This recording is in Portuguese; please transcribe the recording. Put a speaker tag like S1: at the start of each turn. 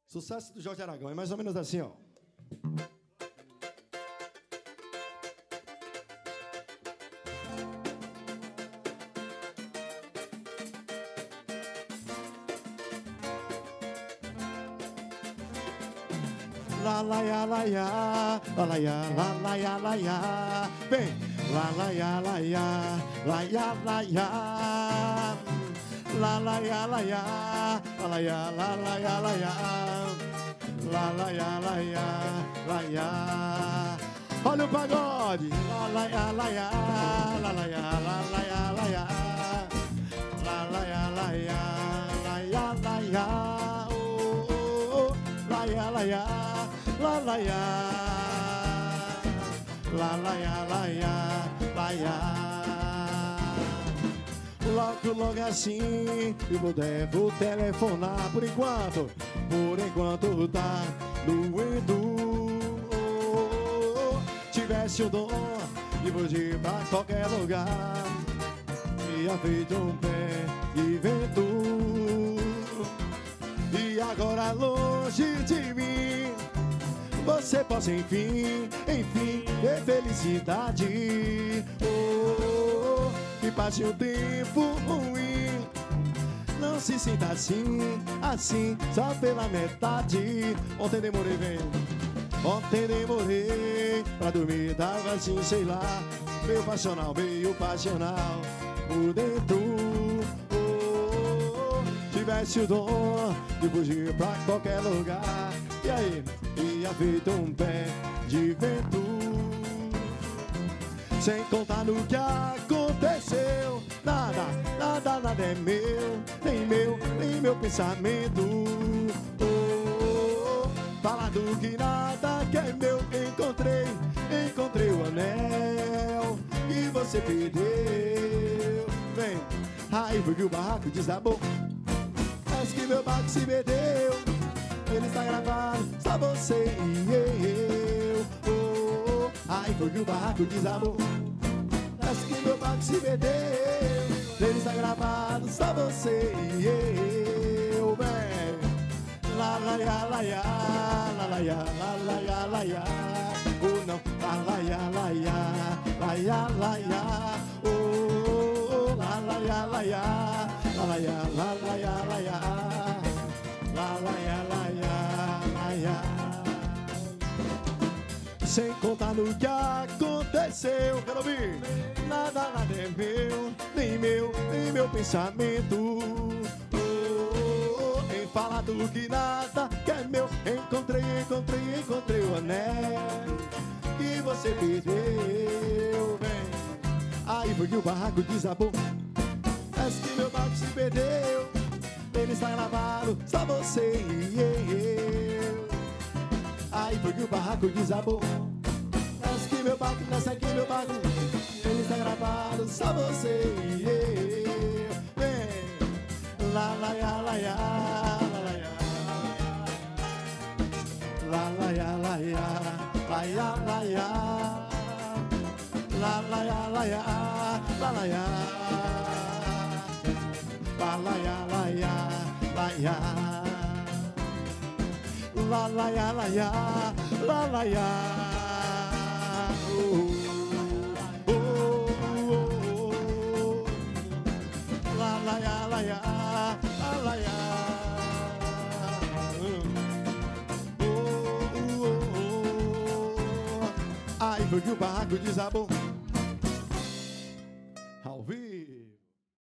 S1: Sucesso do Jorge Aragão, é mais ou menos assim, ó. La la ya la ya, la la ya la la ya la ya, vem, la la ya la ya, la ya la ya, la la ya la ya, la la ya la la ya la ya, la la ya la ya, la ya. Olha o pagode, la la ya la ya, la la ya la la ya la ya, la la ya la ya, la ya la ya, oh oh oh, la ya la ya. La la ya, la la ya, la ya, la ya. Logo assim eu devo telefonar por enquanto tá doendo. Tivesse o dom de fugir pra qualquer lugar, tinha feito um pé de vento. E agora longe de mim você possa enfim ter felicidade. Oh, que passe um tempo ruim, não se sinta assim, só pela metade. Ontem demorei pra dormir, tava assim, sei lá, meio passional por dentro. Oh, tivesse o dom de fugir pra qualquer lugar, e aí? Ia feito um pé de vento. Sem contar no que aconteceu, nada é meu, nem meu pensamento. Oh, falando que nada que é meu, encontrei o anel que você perdeu. Vem, aí foi que o barraco desabou, mas que meu barco se perdeu. Ele está gravado, só você e eu. Oh, oh, aí foi que o barraco desabou, parece que meu barco se perdeu. Ele está gravado, só você e eu. Bem, la la ya la ya, la la ya la la ya la ya. Oh não, la la ya la ya, la ya la ya. Oh, oh, oh, la la ya la ya, la la ya la la ya la ya. La la ya la ya, la ya. Sem contar no que aconteceu, quero ouvir. Nada é meu, nem meu pensamento. Oh, em falar do que nada que é meu, encontrei o anel que você perdeu. Bem, aí foi que o barraco desabou, parece que meu barco se perdeu. Ele está gravado, só você e eu. Aí foi que o barraco desabou, parece que meu barco, nessa aqui meu barco. Ele está gravado, só você e eu. Vem, la la ya la ya, la la ya, la la ya la ya, la ya la ya, la la ya la ya, la la ya. La la ya la ya, la ya. La la ya la ya, la la ya. Oh, oh, oh, oh. La la ya la ya, la la ya. Oh, oh, oh. Aí foi que o barraco desabou,